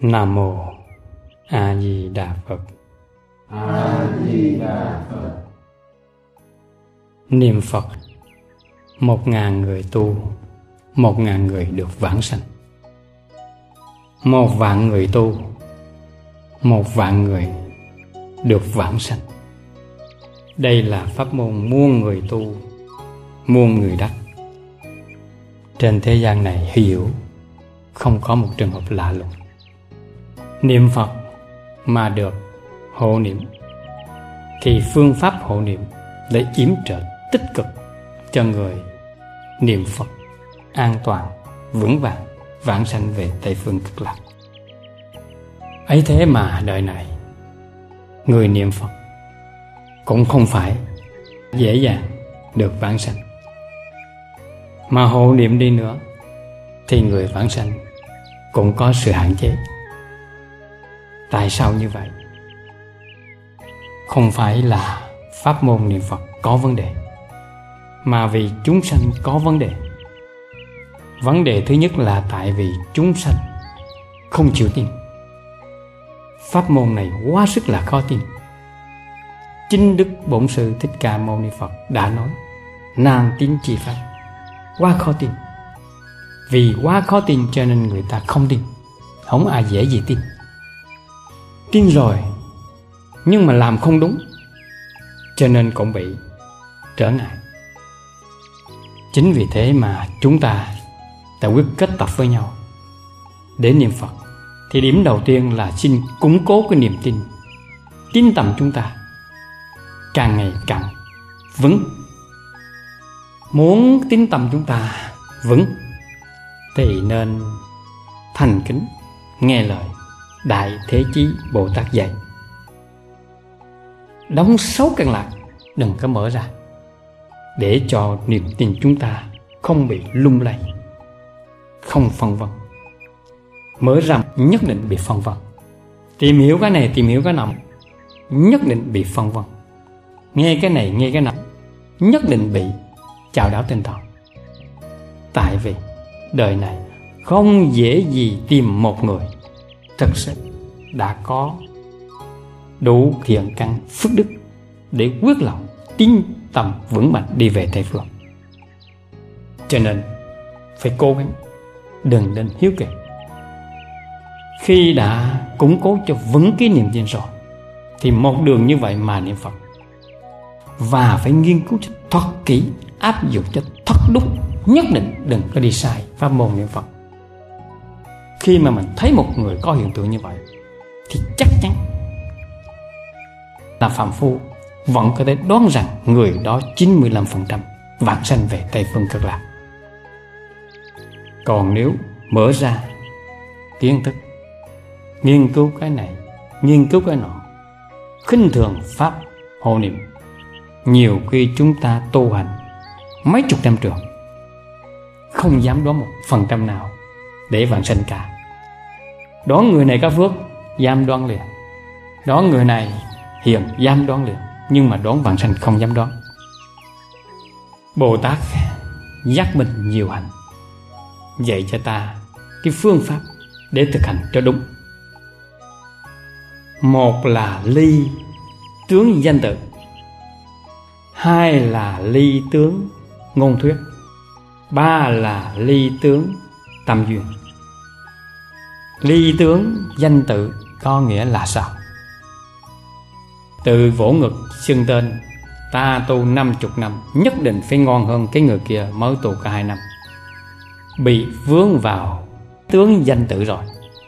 Nam Mô A Di Đà Phật. A Di Đà Phật. Niệm Phật 1.000 người tu, 1.000 người được vãng sanh. 1 vạn người tu, 1 vạn người được vãng sanh. Đây là pháp môn muôn người tu, muôn người đắc. Trên thế gian này hiểu không có một trường hợp lạ lùng. Niệm Phật mà được hộ niệm thì phương pháp hộ niệm để yểm trợ tích cực cho người niệm Phật an toàn, vững vàng, vãng sanh về Tây Phương Cực Lạc. Ấy thế mà đời này người niệm Phật cũng không phải dễ dàng được vãng sanh. Mà hộ niệm đi nữa thì người vãng sanh cũng có sự hạn chế. Tại sao như vậy? Không phải là pháp môn niệm Phật có vấn đề, mà vì chúng sanh có vấn đề. Vấn đề thứ nhất là tại vì chúng sanh không chịu tin. Pháp môn này quá sức là khó tin. Chính Đức Bổn Sư Thích Ca Mâu Ni Phật đã nói: nan tín chi pháp, quá khó tin. Vì quá khó tin cho nên người ta không tin. Không ai dễ gì tin. Tin rồi nhưng mà làm không đúng, cho nên cũng bị trở ngại. Chính vì thế mà chúng ta quyết kết tập với nhau để niệm Phật. Thì điểm đầu tiên là xin củng cố cái niềm tin. Tín tâm chúng ta càng ngày càng vững. Muốn tín tâm chúng ta vững thì nên thành kính nghe lời Đại Thế Chí Bồ Tát dạy. Đóng 6 căn lạc, đừng có mở ra, để cho niềm tin chúng ta không bị lung lay, không phân vân. Mở ra nhất định bị phân vân. Tìm hiểu cái này, tìm hiểu cái nọ, nhất định bị phân vân. Nghe cái này, nghe cái nọ, nhất định bị chao đảo tinh thần. Tại vì đời này không dễ gì tìm một người thật sự đã có đủ thiện căn phước đức để quyết lòng tín tâm vững mạnh đi về Tây Phương. Cho nên phải cố gắng, đừng nên hiếu kỳ. Khi đã củng cố cho vững cái niềm tin rồi thì một đường như vậy mà niệm Phật. Và phải nghiên cứu cho thật kỹ, áp dụng cho thật đúng. Nhất định đừng có đi sai pháp môn niệm Phật. Khi mà mình thấy một người có hiện tượng như vậy thì chắc chắn là phàm phu vẫn có thể đoán rằng người đó 95% vãng sanh về Tây Phương Cực Lạc. Còn nếu mở ra kiến thức, nghiên cứu cái này, nghiên cứu cái nọ, khinh thường pháp hộ niệm, nhiều khi chúng ta tu hành mấy chục năm trường không dám đoán 1% nào để vãng sanh cả. Đoán người này có phước, dám đoán liền. Đoán người này hiền, dám đoán liền. Nhưng mà đoán vãng sanh không dám đoán. Bồ Tát giác minh nhiều hạnh, dạy cho ta cái phương pháp để thực hành cho đúng. Một là ly tướng danh tự, 2 là ly tướng ngôn thuyết, 3 là ly tướng tâm duyên. Ly tướng danh tự có nghĩa là sao? Từ vỗ ngực xưng tên, ta tu 50 năm nhất định phải ngon hơn cái người kia mới tu cả 2 năm. Bị vướng vào tướng danh tự rồi.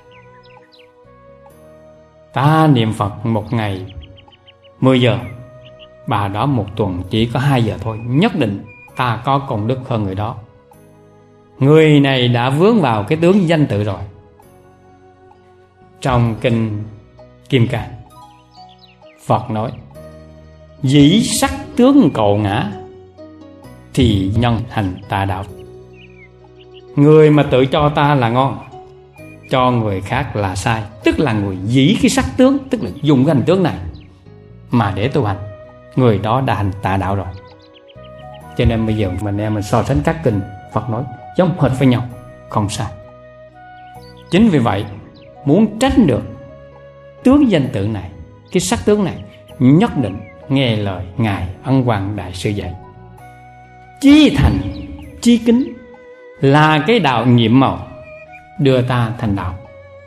Ta niệm Phật một ngày 10 giờ, bà đó một tuần chỉ có 2 giờ thôi, nhất định ta có công đức hơn người đó. Người này đã vướng vào cái tướng danh tự rồi. Trong kinh Kim Cang, Phật nói: dĩ sắc tướng cầu ngã thì nhân hành tà đạo. Người mà tự cho ta là ngon, cho người khác là sai, tức là người dĩ cái sắc tướng, tức là dùng cái hình tướng này mà để tu hành, người đó đã hành tà đạo rồi. Cho nên bây giờ mình so sánh các kinh, Phật nói giống hệt với nhau, không sai. Chính vì vậy muốn tránh được tướng danh tự này, cái sắc tướng này, nhất định nghe lời Ngài Ân Hoàng Đại Sư dạy. Chí thành chí kính là cái đạo nhiệm màu đưa ta thành đạo.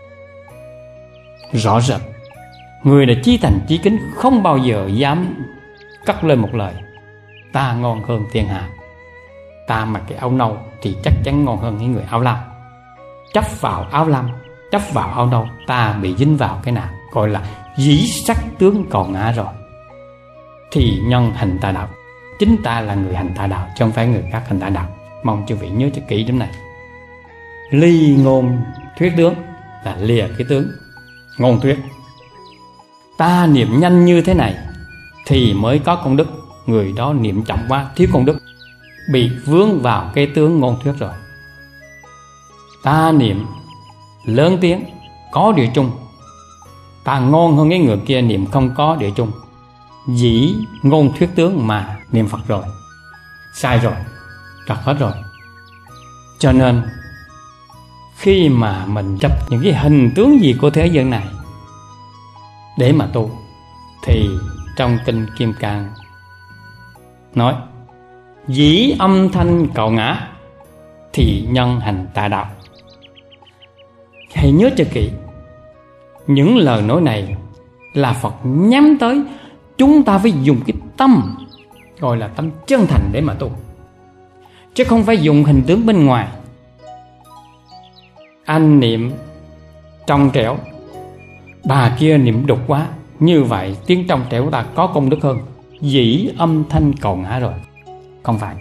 Rõ rệt, người đã chí thành chí kính không bao giờ dám cất lên một lời ta ngon hơn thiên hạ. Ta mặc cái áo nâu thì chắc chắn ngon hơn những người áo lam. Chấp vào áo lam, chấp vào áo nâu, ta bị dính vào cái nào gọi là dĩ sắc tướng cầu ngã rồi. Thì nhân hành tà đạo. Chính ta là người hành tà đạo chứ không phải người khác hành tà đạo. Mong chư vị nhớ cho kỹ điểm này. Ly ngôn thuyết tướng là lìa cái tướng ngôn thuyết. Ta niệm nhanh như thế này thì mới có công đức. Người đó niệm chậm quá, thiếu công đức, bị vướng vào cái tướng ngôn thuyết rồi. Ta niệm lớn tiếng, có địa trung, ta ngon hơn cái người kia niệm không có địa trung, dĩ ngôn thuyết tướng mà niệm Phật rồi. Sai rồi, trật hết rồi. Cho nên khi mà mình chấp những cái hình tướng gì của thế gian này để mà tu, thì trong kinh Kim Cang nói dĩ âm thanh cầu ngã thì nhân hành tà đạo. Hãy nhớ cho kỹ, những lời nói này là Phật nhắm tới chúng ta phải dùng cái tâm, gọi là tâm chân thành để mà tu, chứ không phải dùng hình tướng bên ngoài. Anh niệm trong trẻo, bà kia niệm đục quá, như vậy tiếng trong trẻo của ta có công đức hơn, dĩ âm thanh cầu ngã rồi. Không phải.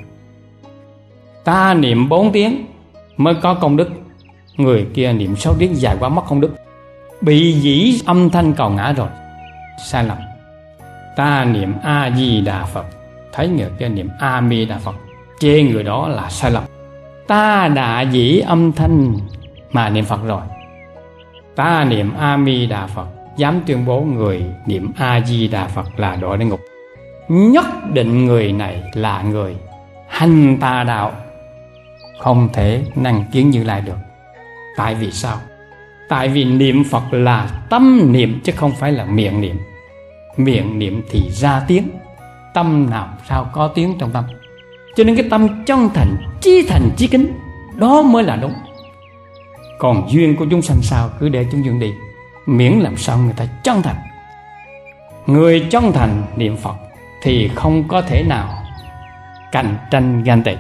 Ta niệm 4 tiếng mới có công đức, người kia niệm 6 tiếng dài quá mất công đức, bị dĩ âm thanh cầu ngã rồi. Sai lầm. Ta niệm A Di Đà Phật, thấy người kia niệm A Mi Đà Phật, chê người đó là sai lầm. Ta đã dĩ âm thanh mà niệm Phật rồi. Ta niệm A Mi Đà Phật, dám tuyên bố người niệm A Di Đà Phật là đọa địa ngục. Nhất định người này là người hành tà đạo, không thể năng kiến Như Lai được. Tại vì sao? Tại vì niệm Phật là tâm niệm chứ không phải là miệng niệm. Miệng niệm thì ra tiếng, tâm nào sao có tiếng trong tâm. Cho nên cái tâm chân thành chí kính đó mới là đúng. Còn duyên của chúng sanh sao cứ để chúng duyên đi, miễn làm sao người ta chân thành. Người chân thành niệm Phật thì không có thể nào cạnh tranh ganh tị.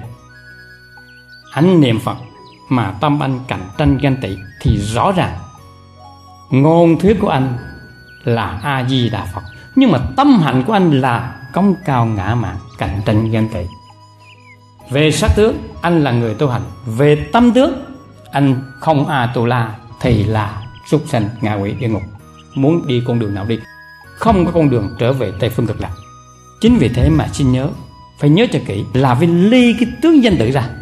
Anh niệm Phật mà tâm anh cạnh tranh ganh tị thì rõ ràng ngôn thuyết của anh là A Di Đà Phật, nhưng mà tâm hạnh của anh là cống cao ngã mạn, cạnh tranh ganh tị. Về sắc tướng anh là người tu hành, về tâm tướng anh không A Tu La thì là súc sanh ngạ quỷ địa ngục. Muốn đi con đường nào đi, không có con đường trở về Tây Phương Cực Lạc. Chính vì thế mà xin nhớ, phải nhớ cho kỹ là phải ly cái tướng danh tự ra,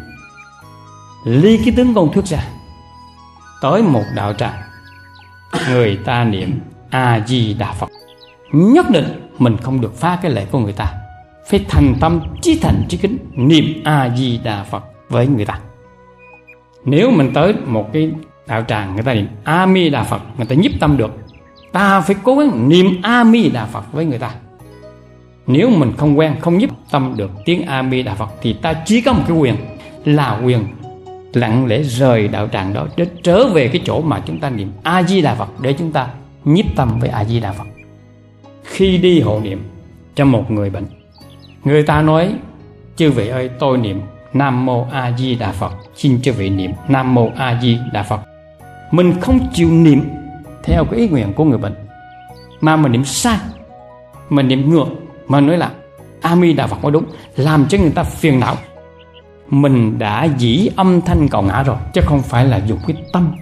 ly cái tướng ngôn thuyết ra. Tới một đạo tràng, người ta niệm A Di Đà Phật, nhất định mình không được phá cái lệ của người ta, phải thành tâm chí thành chí kính niệm A Di Đà Phật với người ta. Nếu mình tới một cái đạo tràng người ta niệm A Mi Đà Phật, người ta nhiếp tâm được, ta phải cố gắng niệm A Mi Đà Phật với người ta. Nếu mình không quen, không nhiếp tâm được tiếng A Mi Đà Phật thì ta chỉ có một cái quyền là quyền lặng lẽ rời đạo tràng đó để trở về cái chỗ mà chúng ta niệm A Di Đà Phật, để chúng ta nhiếp tâm với A Di Đà Phật. Khi đi hộ niệm cho một người bệnh, người ta nói chư vị ơi, tôi niệm Nam Mô A Di Đà Phật, xin chư vị niệm Nam Mô A Di Đà Phật. Mình không chịu niệm theo cái ý nguyện của người bệnh, mà mình niệm sai, mình niệm ngược, mà nói là A Mi Đà Phật mới đúng, làm cho người ta phiền não. Mình đã dĩ âm thanh cầu ngã rồi, chứ không phải là dùng cái tâm.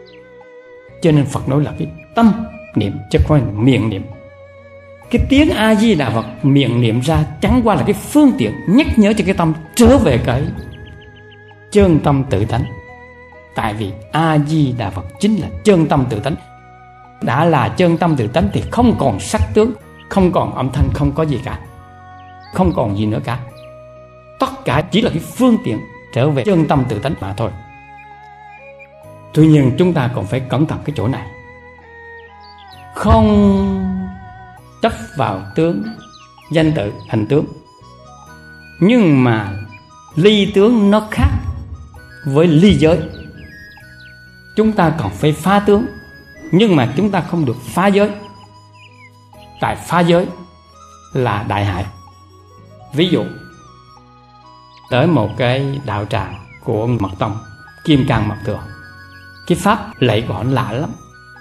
Cho nên Phật nói là cái tâm niệm chứ không phải là miệng niệm. Cái tiếng A Di Đà Phật miệng niệm ra chẳng qua là cái phương tiện nhắc nhớ cho cái tâm trở về cái chân tâm tự tánh. Tại vì A Di Đà Phật chính là chân tâm tự tánh. Đã là chân tâm tự tánh thì không còn sắc tướng, không còn âm thanh, không có gì cả, không còn gì nữa cả. Tất cả chỉ là cái phương tiện trở về chân tâm tự tánh mà thôi. Tuy nhiên chúng ta còn phải cẩn thận cái chỗ này. không chấp vào tướng, danh tự, hình tướng. Nhưng mà ly tướng nó khác với ly giới. Chúng ta còn phải phá tướng, nhưng mà chúng ta không được phá giới. Tại phá giới là đại hại. Ví dụ tới một cái đạo tràng của Mật Tông, Kim Cang Mật Thừa, cái pháp lạy của họ lạ lắm.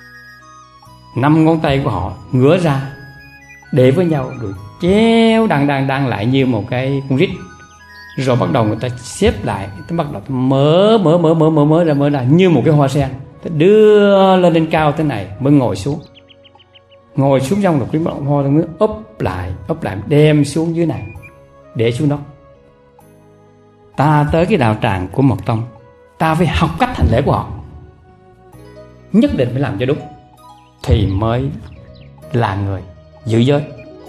5 ngón tay của họ ngửa ra để với nhau, rồi chéo đang lại như một cái con rít. Rồi bắt đầu người ta xếp lại, bắt đầu mở ra như một cái hoa sen, đưa lên trên cao thế này mới ngồi xuống. Ngồi xuống xong rồi cái bông hoa mới úp lại đem xuống dưới này, để xuống đó. Ta tới cái đạo tràng của Mật Tông, ta phải học cách hành lễ của họ, nhất định phải làm cho đúng thì mới là người giữ giới.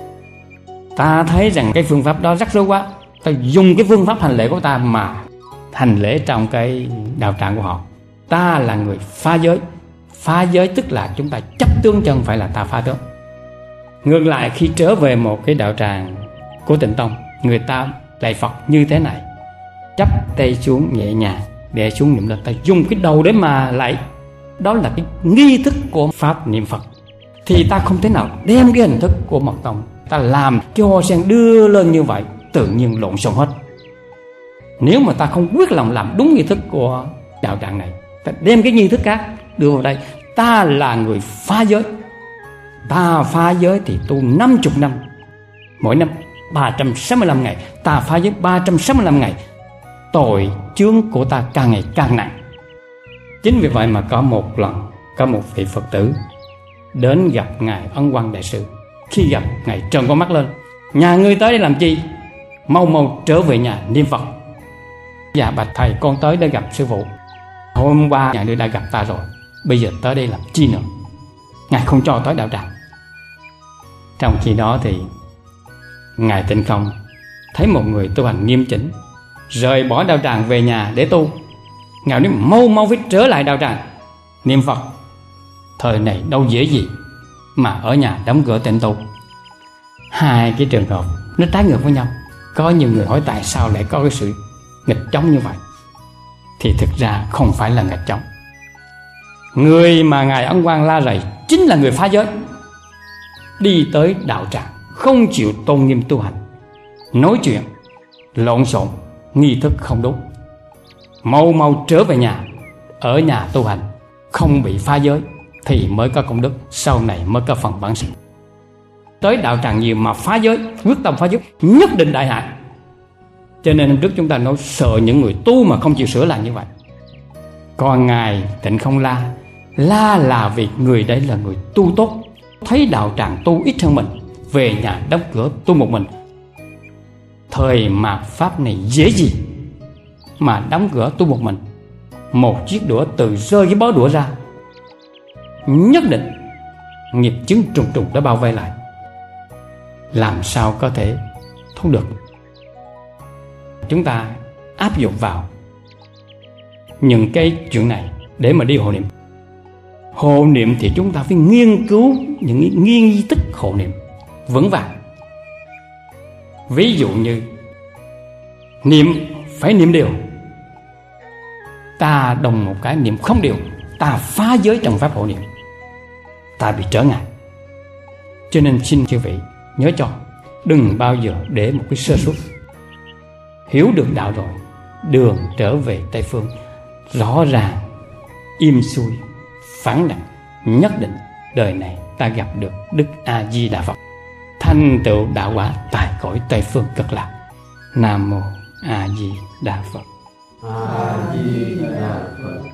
Ta thấy rằng cái phương pháp đó rắc rối quá, ta dùng cái phương pháp hành lễ của ta mà hành lễ trong cái đạo tràng của họ. Ta là người phá giới. Phá giới tức là chúng ta chấp tướng, chứ không phải là ta phá tướng. Ngược lại, khi trở về một cái đạo tràng của Tịnh Tông, người ta lạy Phật như thế này, chắp tay xuống nhẹ nhàng, để xuống niệm lên, ta dùng cái đầu để mà lạy. Đó là cái nghi thức của pháp niệm Phật. Thì ta không thể nào đem cái hình thức của Mật Tông, ta làm cái hoa sen đưa lên như vậy, tự nhiên lộn xộn hết. Nếu mà ta không quyết lòng làm đúng nghi thức của đạo tràng này, ta đem cái nghi thức khác đưa vào đây, ta là người phá giới. Ta phá giới thì tu 50 năm, mỗi năm 365 ngày, ta phá giới 365 ngày, tội chướng của ta càng ngày càng nặng. Chính vì vậy mà có một lần, có một vị Phật tử đến gặp Ngài Ấn Quang Đại Sư. Khi gặp, Ngài trợn con mắt lên: nhà ngươi tới đây làm chi? Mau trở về nhà niệm Phật. Dạ bạch thầy, con tới để gặp sư phụ. Hôm qua nhà ngươi đã gặp ta rồi, bây giờ tới đây làm chi nữa? Ngài không cho tới đạo tràng. Trong khi đó thì Ngài Tịnh Không thấy một người tu hành nghiêm chỉnh rời bỏ đạo tràng về nhà để tu. Ngài nói mau phải trở lại đạo tràng niệm Phật. Thời này đâu dễ gì mà ở nhà đóng cửa tịnh tu. Hai cái trường hợp nó trái ngược với nhau. Có nhiều người hỏi tại sao lại có cái sự nghịch chống như vậy, thì thực ra không phải là nghịch chống. Người mà Ngài Ấn Quang la rầy chính là người phá giới, đi tới đạo tràng không chịu tôn nghiêm tu hành, nói chuyện lộn xộn, nghi thức không đúng. Mau trở về nhà, ở nhà tu hành, không bị phá giới thì mới có công đức, sau này mới có phần bản sự. Tới đạo tràng nhiều mà phá giới, quyết tâm phá giới, nhất định đại hại. Cho nên hôm trước chúng ta nói sợ những người tu mà không chịu sửa là như vậy. Còn Ngài Tịnh Không la là vì người đấy là người tu tốt, thấy đạo tràng tu ít hơn mình, về nhà đóng cửa tu một mình. Thời mạt pháp này dễ gì mà đóng cửa tu một mình. Một chiếc đũa từ rơi cái bó đũa ra, nhất định nghiệp chướng trùng trùng đã bao vây lại, làm sao có thể thoát được. Chúng ta áp dụng vào những cái chuyện này để mà đi hộ niệm. Hộ niệm thì chúng ta phải nghiên cứu những nghi thức hộ niệm vững vàng. Ví dụ như niệm phải niệm đều, ta đồng một cái niệm không đều, ta phá giới trong pháp hộ niệm, ta bị trở ngại. Cho nên xin chư vị nhớ cho, đừng bao giờ để một cái sơ suất. Hiểu được đạo rồi, đường trở về Tây Phương rõ ràng, im xuôi, phẳng lặng, nhất định đời này ta gặp được Đức A Di Đà Phật, thành tựu đạo quả tại cõi Tây Phương Cực Lạc. Nam mô A Di Đà Phật. A Di Đà Phật.